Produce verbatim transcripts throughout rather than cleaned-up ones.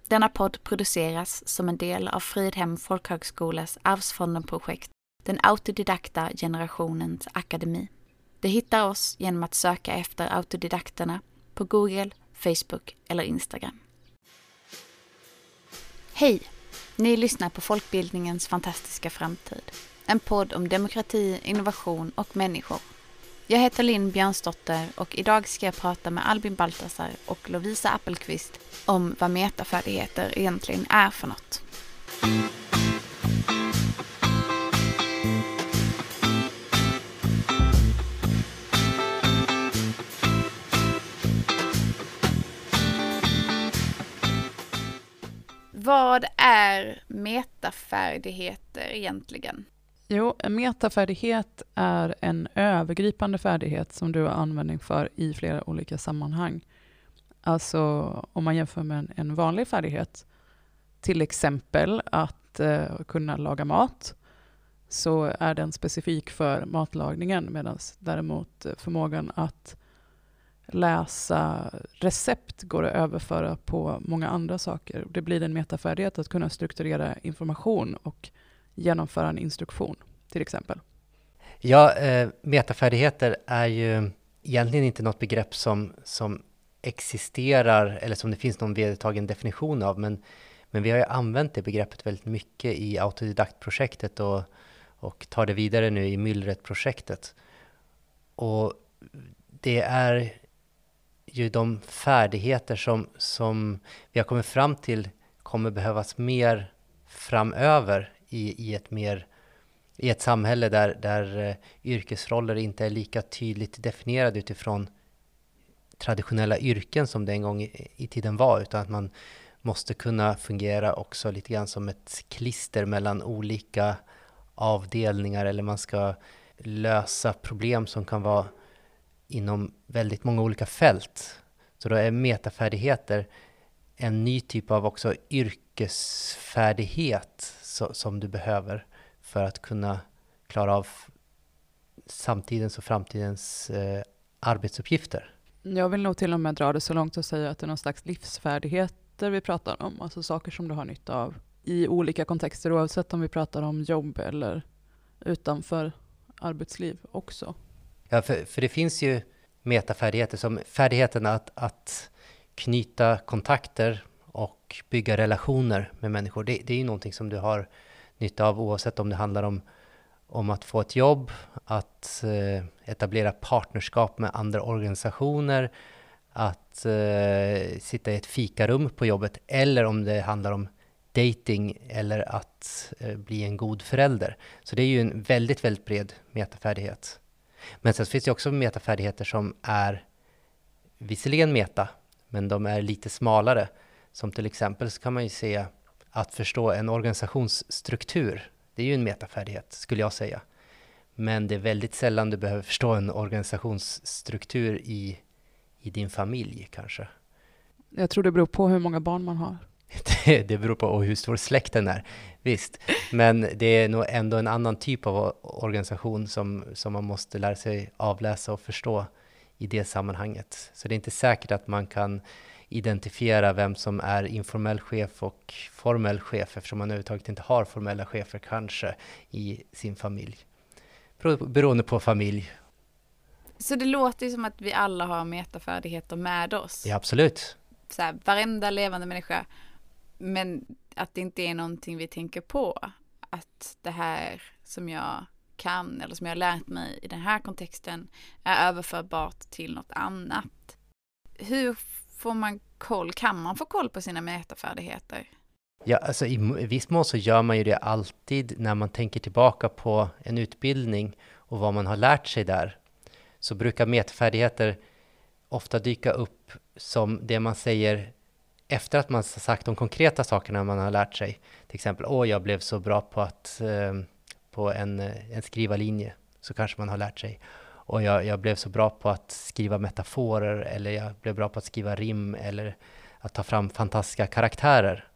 Denna podd produceras som en del av Fridhem folkhögskolas Arvsfonden-projekt, den autodidakta generationens akademi. Du hittar oss genom att söka efter autodidakterna på Google, Facebook eller Instagram. Hej! Ni lyssnar på Folkbildningens fantastiska framtid. En podd om demokrati, innovation och människor. Jag heter Linn Björnsdotter och idag ska jag prata med Albin Baltasar och Lovisa Appelqvist om vad metafärdigheter egentligen är för något. Vad är metafärdigheter egentligen? Jo, en metafärdighet är en övergripande färdighet som du har användning för i flera olika sammanhang. Alltså om man jämför med en, en vanlig färdighet, till exempel att eh, kunna laga mat, så är den specifik för matlagningen, medan däremot förmågan att läsa recept går att överföra på många andra saker. Det blir en metafärdighet att kunna strukturera information och genomföra en instruktion, till exempel. Ja, eh, metafärdigheter är ju egentligen inte något begrepp som, som existerar eller som det finns någon vedertagen definition av, men, men vi har ju använt det begreppet väldigt mycket i autodidaktprojektet och, och tar det vidare nu i Myllret-projektet. Och det är ju de färdigheter som, som vi har kommit fram till kommer behövas mer framöver i, i ett mer i ett samhälle där, där uh, yrkesroller inte är lika tydligt definierade utifrån traditionella yrken som det en gång i, i tiden var, utan att man måste kunna fungera också lite grann som ett klister mellan olika avdelningar, eller man ska lösa problem som kan vara inom väldigt många olika fält. Så då är metafärdigheter en ny typ av också yrkesfärdighet så, som du behöver för att kunna klara av samtidens och framtidens eh, arbetsuppgifter. Jag vill nog till och med dra det så långt att säga att det är någon slags livsfärdigheter vi pratar om. Alltså saker som du har nytta av i olika kontexter, oavsett om vi pratar om jobb eller utanför arbetsliv också. Ja, för, för det finns ju metafärdigheter som färdigheten att, att knyta kontakter och bygga relationer med människor. Det, det är ju någonting som du har nytta av oavsett om det handlar om, om att få ett jobb, att eh, etablera partnerskap med andra organisationer, att eh, sitta i ett fikarum på jobbet, eller om det handlar om dating eller att eh, bli en god förälder. Så det är ju en väldigt, väldigt bred metafärdighet. Men sen finns det också metafärdigheter som är visserligen meta, men de är lite smalare. Som till exempel så kan man ju se att förstå en organisationsstruktur. Det är ju en metafärdighet, skulle jag säga. Men det är väldigt sällan du behöver förstå en organisationsstruktur i, i din familj kanske. Jag tror det beror på hur många barn man har. Det, det beror på hur stor släkten är, visst. Men det är nog ändå en annan typ av organisation som, som man måste lära sig avläsa och förstå i det sammanhanget. Så det är inte säkert att man kan identifiera vem som är informell chef och formell chef, eftersom man överhuvudtaget inte har formella chefer kanske i sin familj. Beroende på familj. Så det låter ju som att vi alla har metafärdigheter med oss. Ja, absolut. Så här, varenda levande människa. Men att det inte är någonting vi tänker på. Att det här som jag kan eller som jag har lärt mig i den här kontexten är överförbart till något annat. Hur får man koll? Kan man få koll på sina metafärdigheter? Ja, alltså i viss mån så gör man ju det alltid när man tänker tillbaka på en utbildning och vad man har lärt sig där. Så brukar metafärdigheter ofta dyka upp som det man säger efter att man har sagt de konkreta sakerna man har lärt sig. Till exempel, åh jag blev så bra på att eh, på en, en skrivarlinje, så kanske man har lärt sig. Och jag, jag blev så bra på att skriva metaforer, eller jag blev bra på att skriva rim, eller att ta fram fantastiska karaktärer.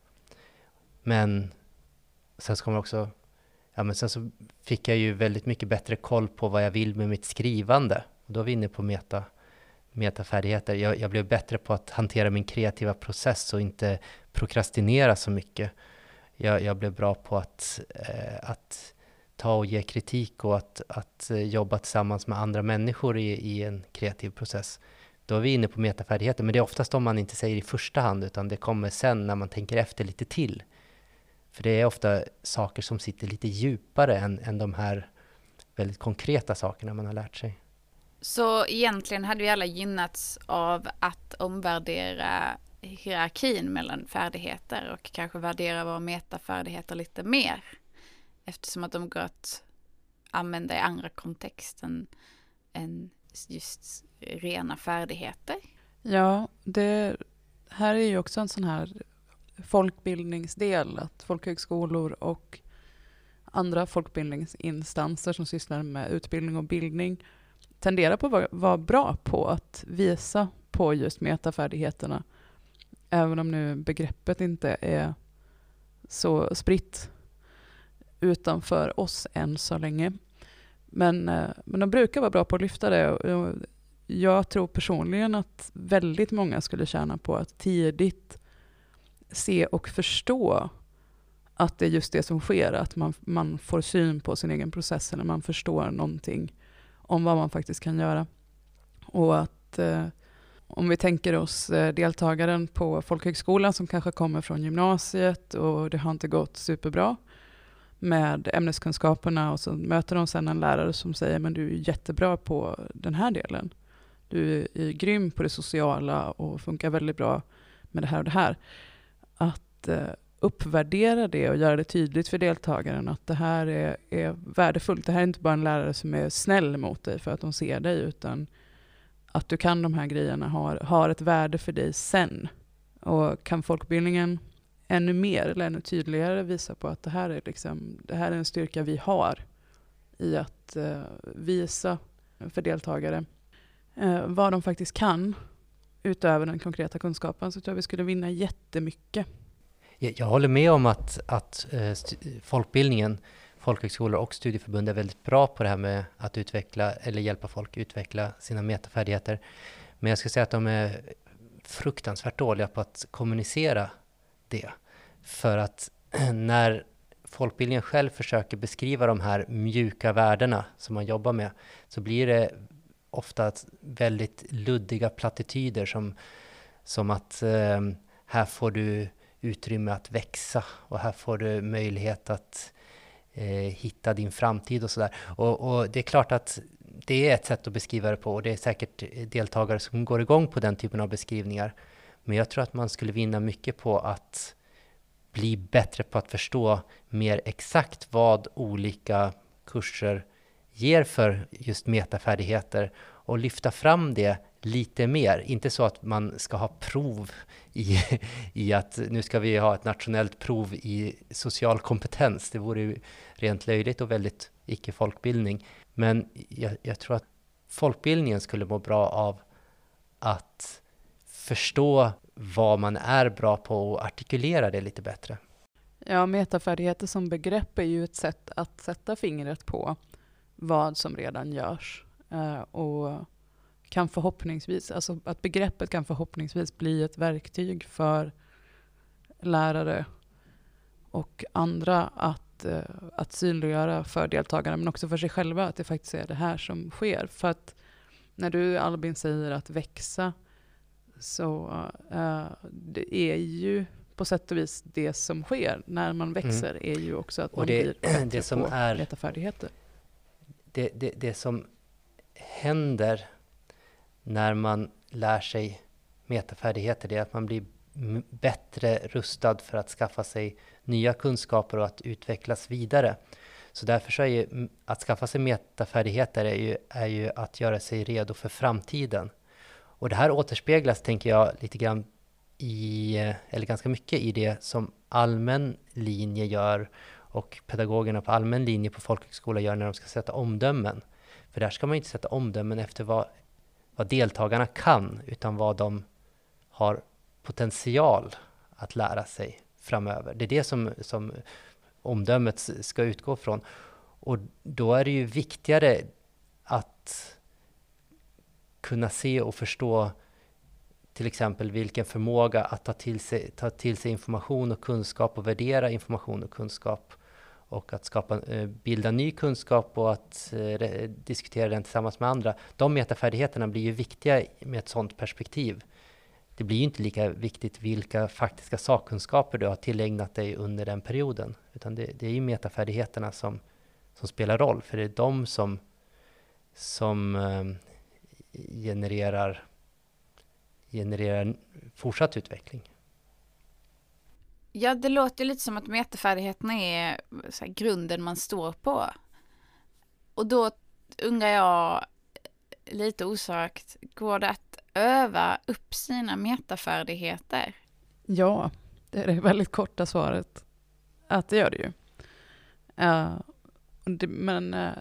Men sen så kommer också, ja men sen så fick jag ju väldigt mycket bättre koll på vad jag vill med mitt skrivande. Och då är vi inne på meta, metafärdigheter. Jag, jag blev bättre på att hantera min kreativa process och inte prokrastinera så mycket. Jag, jag blev bra på att, eh, att ta och ge kritik och att, att jobba tillsammans med andra människor i, i en kreativ process. Då är vi inne på metafärdigheter, men det är oftast de man inte säger i första hand, utan det kommer sen när man tänker efter lite till. För det är ofta saker som sitter lite djupare än, än de här väldigt konkreta sakerna man har lärt sig. Så egentligen hade vi alla gynnats av att omvärdera hierarkin mellan färdigheter och kanske värdera våra metafärdigheter lite mer. Eftersom att de går att använda i andra kontexter än just rena färdigheter. Ja, det här är ju också en sån här folkbildningsdel, att folkhögskolor och andra folkbildningsinstanser som sysslar med utbildning och bildning tenderar på att vara bra på att visa på just metafärdigheterna. Även om nu begreppet inte är så spritt utanför oss än så länge. Men, men de brukar vara bra på att lyfta det. Och jag tror personligen att väldigt många skulle tjäna på att tidigt se och förstå att det är just det som sker. Att man, man får syn på sin egen process eller man förstår någonting om vad man faktiskt kan göra. Och att eh, om vi tänker oss eh, deltagaren på folkhögskolan som kanske kommer från gymnasiet och det har inte gått superbra med ämneskunskaperna, och så möter de sen en lärare som säger men du är jättebra på den här delen. Du är grym på det sociala och funkar väldigt bra med det här och det här. Att eh, uppvärdera det och göra det tydligt för deltagaren att det här är, är värdefullt. Det här är inte bara en lärare som är snäll mot dig för att de ser dig, utan att du kan de här grejerna har, har ett värde för dig sen. Och kan folkbildningen ännu mer eller ännu tydligare visa på att det här är, liksom, det här är en styrka vi har i att eh, visa för deltagare eh, vad de faktiskt kan utöver den konkreta kunskapen, så tror jag vi skulle vinna jättemycket. Jag, jag håller med om att, att eh, st- folkbildningen, folkhögskolor och studieförbund är väldigt bra på det här med att utveckla eller hjälpa folk utveckla sina metafärdigheter. Men jag skulle säga att de är fruktansvärt dåliga på att kommunicera det. För att när folkbildningen själv försöker beskriva de här mjuka värdena som man jobbar med, så blir det ofta väldigt luddiga plattityder som, som att eh, här får du utrymme att växa och här får du möjlighet att eh, hitta din framtid och sådär. Och, och det är klart att det är ett sätt att beskriva det på, och det är säkert deltagare som går igång på den typen av beskrivningar. Men jag tror att man skulle vinna mycket på att bli bättre på att förstå mer exakt vad olika kurser ger för just metafärdigheter och lyfta fram det lite mer. Inte så att man ska ha prov i, i att nu ska vi ha ett nationellt prov i social kompetens. Det vore ju rent löjligt och väldigt icke-folkbildning. Men jag, jag tror att folkbildningen skulle må bra av att förstå vad man är bra på och artikulera det lite bättre. Ja, metafärdigheter som begrepp är ju ett sätt att sätta fingret på vad som redan görs. Eh, och kan förhoppningsvis, alltså att begreppet kan förhoppningsvis bli ett verktyg för lärare och andra att, eh, att synliggöra för deltagarna, men också för sig själva att det faktiskt är det här som sker. För att när du, Albin, säger att växa, så uh, det är ju på sätt och vis det som sker när man växer, mm. är ju också att man det, blir bättre det som på är, metafärdigheter. Det, det, det som händer när man lär sig metafärdigheter, det är att man blir m- bättre rustad för att skaffa sig nya kunskaper och att utvecklas vidare. Så därför så är ju, att skaffa sig metafärdigheter är ju, är ju att göra sig redo för framtiden. Och det här återspeglas, tänker jag, lite grann i, eller ganska mycket i det som allmän linje gör och pedagogerna på allmän linje på folkhögskola gör när de ska sätta omdömen. För där ska man inte sätta omdömen efter vad, vad deltagarna kan, utan vad de har potential att lära sig framöver. Det är det som, som omdömet ska utgå från. Och då är det ju viktigare att kunna se och förstå till exempel vilken förmåga att ta till sig, ta till sig information och kunskap och värdera information och kunskap och att skapa, bilda ny kunskap och att eh, diskutera den tillsammans med andra. De metafärdigheterna blir ju viktiga med ett sådant perspektiv. Det blir ju inte lika viktigt vilka faktiska sakkunskaper du har tillägnat dig under den perioden, utan det, det är ju metafärdigheterna som, som spelar roll, för det är de som, som eh, genererar, genererar fortsatt utveckling. Ja, det låter lite som att metafärdigheterna är så här, grunden man står på. Och då undrar jag lite osökt, går det att öva upp sina metafärdigheter? Ja, det är det väldigt korta svaret. Att det gör det ju. Uh, det, men uh,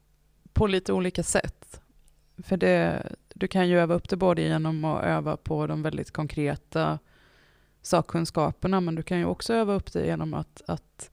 på lite olika sätt. För det, du kan ju öva upp det både genom att öva på de väldigt konkreta sakkunskaperna, men du kan ju också öva upp det genom att, att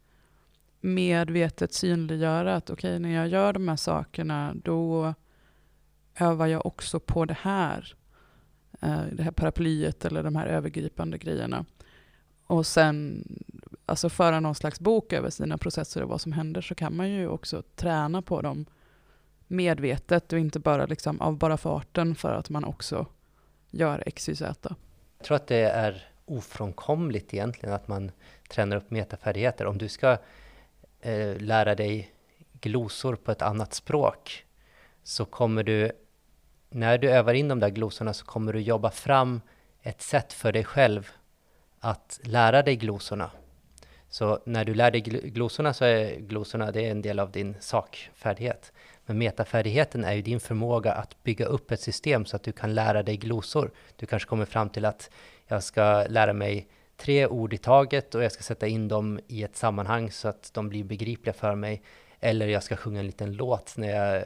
medvetet synliggöra att okej, okay, när jag gör de här sakerna då övar jag också på det här. Det här paraplyet eller de här övergripande grejerna. Och sen alltså föra någon slags bok över sina processer och vad som händer, så kan man ju också träna på dem medvetet och inte bara liksom av bara farten för att man också gör X Y Z. Jag tror att det är ofrånkomligt egentligen att man tränar upp metafärdigheter. Om du ska eh, lära dig glosor på ett annat språk, så kommer du, när du övar in de där glosorna, så kommer du jobba fram ett sätt för dig själv att lära dig glosorna. Så när du lär dig glosorna så är glosorna det är en del av din sakfärdighet. Men metafärdigheten är ju din förmåga att bygga upp ett system så att du kan lära dig glosor. Du kanske kommer fram till att jag ska lära mig tre ord i taget och jag ska sätta in dem i ett sammanhang så att de blir begripliga för mig. Eller jag ska sjunga en liten låt när jag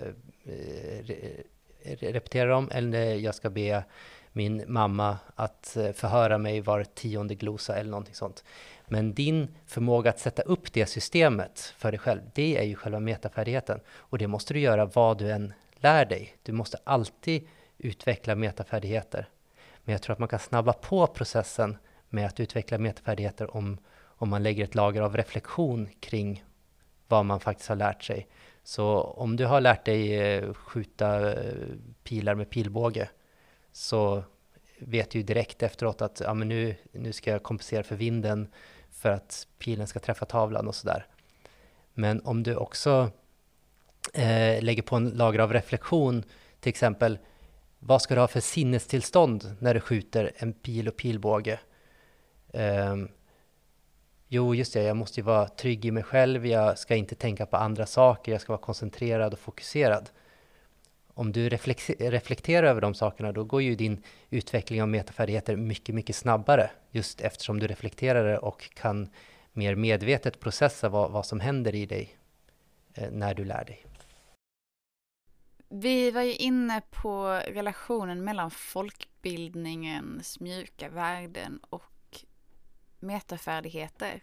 eh, repeterar dem. Eller jag ska be min mamma att förhöra mig var tionde glosa eller någonting sånt. Men din förmåga att sätta upp det systemet för dig själv, det är ju själva metafärdigheten. Och det måste du göra vad du än lär dig. Du måste alltid utveckla metafärdigheter. Men jag tror att man kan snabba på processen med att utveckla metafärdigheter om, om man lägger ett lager av reflektion kring vad man faktiskt har lärt sig. Så om du har lärt dig skjuta pilar med pilbåge, så vet du ju direkt efteråt att ja, men nu, nu ska jag kompensera för vinden för att pilen ska träffa tavlan och sådär. Men om du också eh, lägger på en lager av reflektion, till exempel, vad ska du ha för sinnestillstånd när du skjuter en pil och pilbåge? Um, jo, just det, jag måste ju vara trygg i mig själv, jag ska inte tänka på andra saker, jag ska vara koncentrerad och fokuserad. Om du reflekterar över de sakerna, då går ju din utveckling av metafärdigheter mycket, mycket snabbare. Just eftersom du reflekterar och kan mer medvetet processa vad, vad som händer i dig eh, när du lär dig. Vi var ju inne på relationen mellan folkbildningens mjuka värden och metafärdigheter.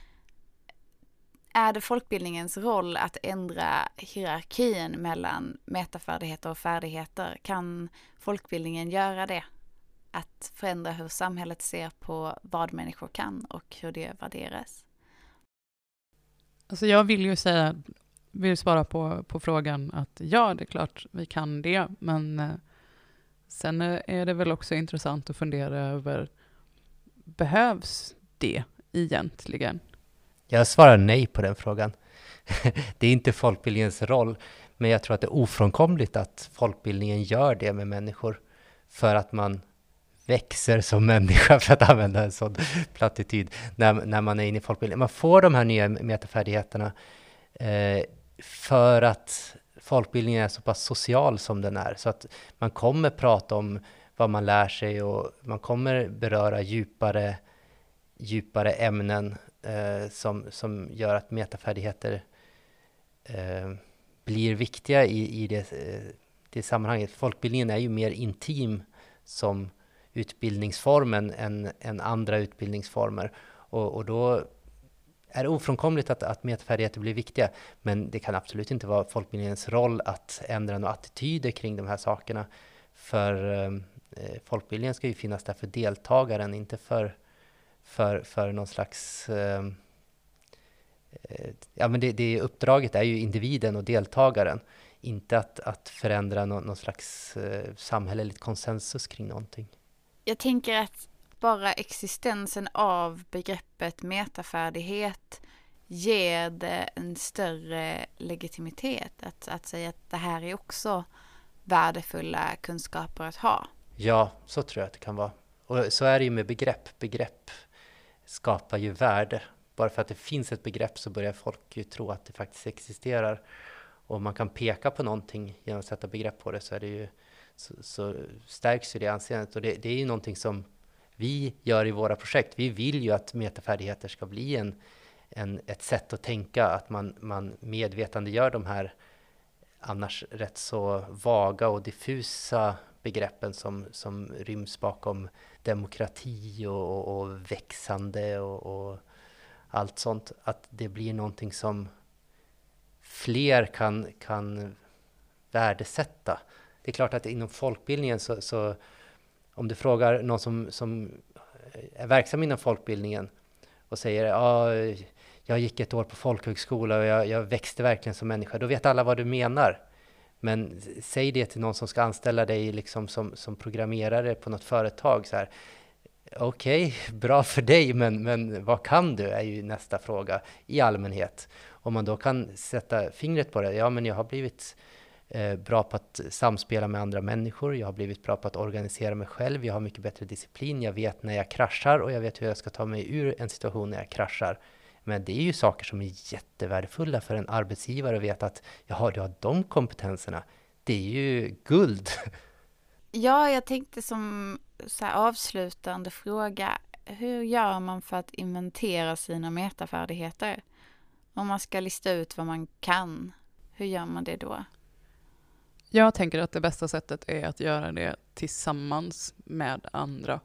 Är det folkbildningens roll att ändra hierarkin mellan metafärdigheter och färdigheter? Kan folkbildningen göra det? Att förändra hur samhället ser på vad människor kan och hur det värderas? Alltså jag vill ju säga, vill svara på, på frågan att ja, det är klart vi kan det. Men eh, sen är det väl också intressant att fundera över, behövs det egentligen? Jag svarar nej på den frågan. Det är inte folkbildningens roll, men jag tror att det är ofrånkomligt att folkbildningen gör det med människor för att man växer som människa, för att använda en sån plattityd, när, när man är inne i folkbildningen. Man får de här nya metafärdigheterna eh, för att folkbildningen är så pass social som den är, så att man kommer prata om vad man lär sig och man kommer beröra djupare, djupare ämnen Eh, som, som gör att metafärdigheter eh, blir viktiga i, i det, eh, det sammanhanget. Folkbildningen är ju mer intim som utbildningsformen än, än andra utbildningsformer. Och, och då är det ofrånkomligt att, att metafärdigheter blir viktiga. Men det kan absolut inte vara folkbildningens roll att ändra några attityder kring de här sakerna. för eh, folkbildningen ska ju finnas där för deltagaren, inte för, för, för någon slags... Eh, ja, men det, det uppdraget är ju individen och deltagaren, inte att, att förändra någon, någon slags eh, samhälleligt konsensus kring någonting. Jag tänker att bara existensen av begreppet metafärdighet ger det en större legitimitet. Att, att säga att det här är också värdefulla kunskaper att ha. Ja, så tror jag att det kan vara. Och så är det ju med begrepp. Begrepp skapar ju värde. Bara för att det finns ett begrepp så börjar folk ju tro att det faktiskt existerar. Och om man kan peka på någonting genom att sätta begrepp på det så, är det ju, så, så stärks ju det anseendet. Och det, det är ju någonting som vi gör i våra projekt. Vi vill ju att metafärdigheter ska bli en, en, ett sätt att tänka. Att man, man medvetandegör de här annars rätt så vaga och diffusa begreppen som, som ryms bakom demokrati och, och, och växande och, och allt sånt. Att det blir någonting som fler kan, kan värdesätta. Det är klart att inom folkbildningen så, så om du frågar någon som, som är verksam inom folkbildningen och säger ja, jag gick ett år på folkhögskola och jag, jag växte verkligen som människa, då vet alla vad du menar. Men säg det till någon som ska anställa dig liksom som, som programmerare på något företag. Så här, okej, okay, bra för dig, men, men vad kan du? Är ju nästa fråga i allmänhet. Om man då kan sätta fingret på det, ja men jag har blivit eh, bra på att samspela med andra människor, jag har blivit bra på att organisera mig själv, jag har mycket bättre disciplin, jag vet när jag kraschar och jag vet hur jag ska ta mig ur en situation när jag kraschar. Men det är ju saker som är jättevärdefulla för en arbetsgivare att veta att jaha, du har de kompetenserna. Det är ju guld. Ja, jag tänkte som så här avslutande fråga, hur gör man för att inventera sina metafärdigheter? Om man ska lista ut vad man kan, hur gör man det då? Jag tänker att det bästa sättet är att göra det tillsammans med andra.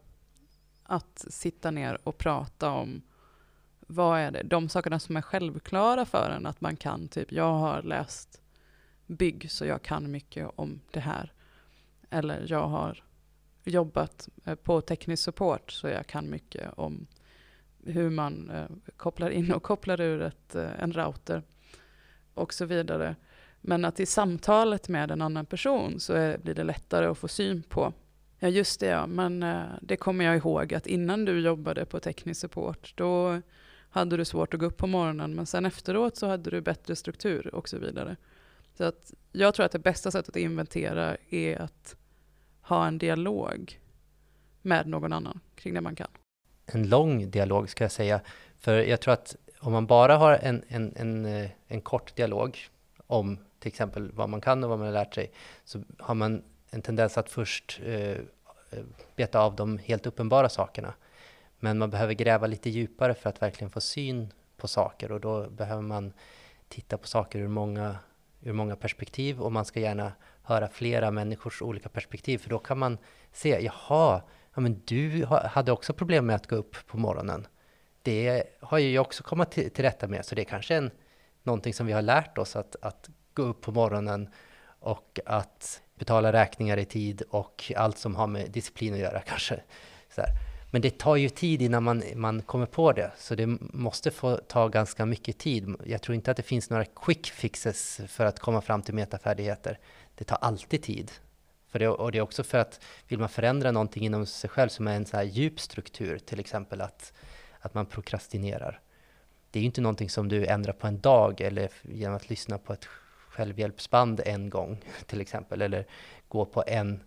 Att sitta ner och prata om vad är det? De sakerna som är självklara för en att man kan. Typ, jag har läst bygg så jag kan mycket om det här. Eller jag har jobbat på teknisk support så jag kan mycket om hur man eh, kopplar in och kopplar ur ett, eh, en router och så vidare. Men att i samtalet med en annan person så är, blir det lättare att få syn på. Ja just det, ja. Men eh, det kommer jag ihåg att innan du jobbade på teknisk support då hade du svårt att gå upp på morgonen, men sen efteråt så hade du bättre struktur och så vidare. Så att jag tror att det bästa sättet att inventera är att ha en dialog med någon annan kring det man kan. En lång dialog ska jag säga, för jag tror att om man bara har en, en, en, en kort dialog om till exempel vad man kan och vad man har lärt sig, så har man en tendens att först eh, beta av de helt uppenbara sakerna. Men man behöver gräva lite djupare för att verkligen få syn på saker, och då behöver man titta på saker ur många, ur många perspektiv, och man ska gärna höra flera människors olika perspektiv, för då kan man se, jaha, ja, men du hade också problem med att gå upp på morgonen. Det har ju jag också kommit till, till rätta med, så det är kanske en, någonting som vi har lärt oss, att, att gå upp på morgonen och att betala räkningar i tid och allt som har med disciplin att göra kanske. Så här. Men det tar ju tid innan man, man kommer på det, så det måste få ta ganska mycket tid. Jag tror inte att det finns några quick fixes för att komma fram till metafärdigheter. Det tar alltid tid. För det, och det är också för att vill man förändra någonting inom sig själv som är en så här djup struktur, till exempel att, att man prokrastinerar. Det är ju inte någonting som du ändrar på en dag eller genom att lyssna på ett självhjälpsband en gång till exempel, eller gå på en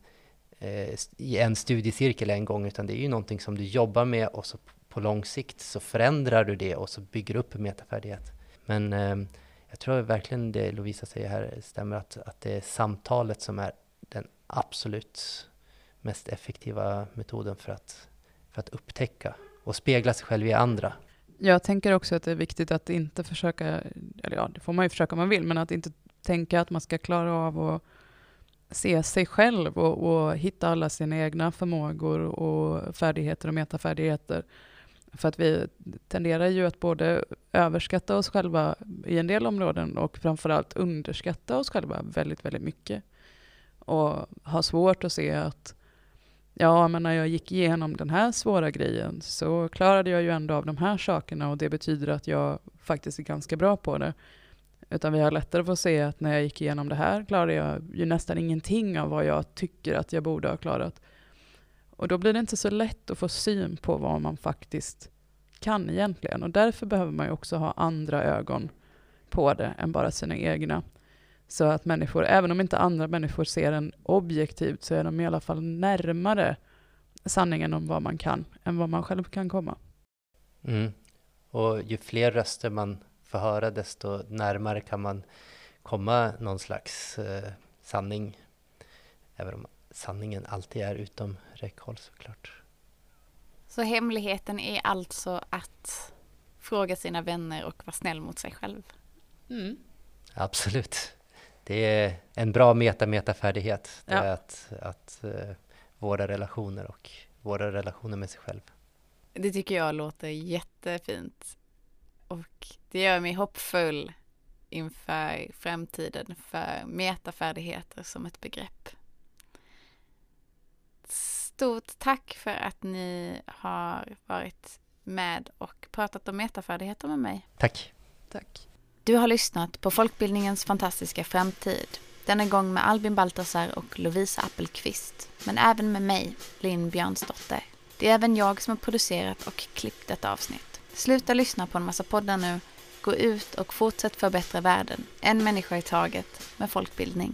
i en studiecirkel en gång, utan det är ju någonting som du jobbar med, och så på lång sikt så förändrar du det och så bygger upp en metafärdighet. Men eh, jag tror verkligen det Lovisa säger här stämmer, att, att det är samtalet som är den absolut mest effektiva metoden för att, för att upptäcka och spegla sig själv i andra. Jag tänker också att det är viktigt att inte försöka, eller ja, det får man ju försöka om man vill, men att inte tänka att man ska klara av att se sig själv och, och hitta alla sina egna förmågor och färdigheter och metafärdigheter. För att vi tenderar ju att både överskatta oss själva i en del områden och framförallt underskatta oss själva väldigt, väldigt mycket. och har svårt att se att ja, men när jag gick igenom den här svåra grejen så klarade jag ju ändå av de här sakerna och det betyder att jag faktiskt är ganska bra på det. Utan vi har lättare för att se att när jag gick igenom det här klarade jag ju nästan ingenting av vad jag tycker att jag borde ha klarat. Och då blir det inte så lätt att få syn på vad man faktiskt kan egentligen. Och därför behöver man ju också ha andra ögon på det än bara sina egna. Så att människor, även om inte andra människor ser den objektivt, så är de i alla fall närmare sanningen om vad man kan än vad man själv kan komma. Mm. Och ju fler röster man får höra, desto närmare kan man komma någon slags eh, sanning. Även om sanningen alltid är utom räckhåll såklart. Så hemligheten är alltså att fråga sina vänner och vara snäll mot sig själv. Mm. Absolut. Det är en bra meta-meta-färdighet. Det Ja. är att, att uh, våra relationer och våra relationer med sig själv. Det tycker jag låter jättefint. Och det gör mig hoppfull inför framtiden för metafärdigheter som ett begrepp. Stort tack för att ni har varit med och pratat om metafärdigheter med mig. Tack. Tack. Du har lyssnat på Folkbildningens fantastiska framtid. Denna gång med Albin Baltasar och Lovisa Appelqvist. Men även med mig, Linn Björnsdotter. Det är även jag som har producerat och klippt detta avsnitt. Sluta lyssna på en massa poddar nu. Gå ut och fortsätt förbättra världen. En människa i taget med folkbildning.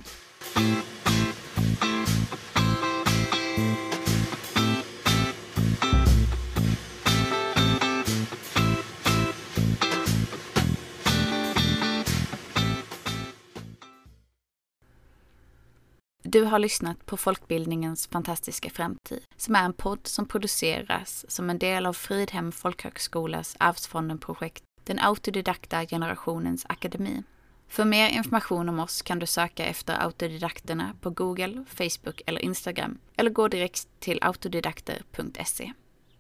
Du har lyssnat på Folkbildningens fantastiska framtid, som är en podd som produceras som en del av Fridhem Folkhögskolas Arvsfonden-projekt, den autodidakta generationens akademi. För mer information om oss kan du söka efter autodidakterna på Google, Facebook eller Instagram, eller gå direkt till autodidakter punkt se.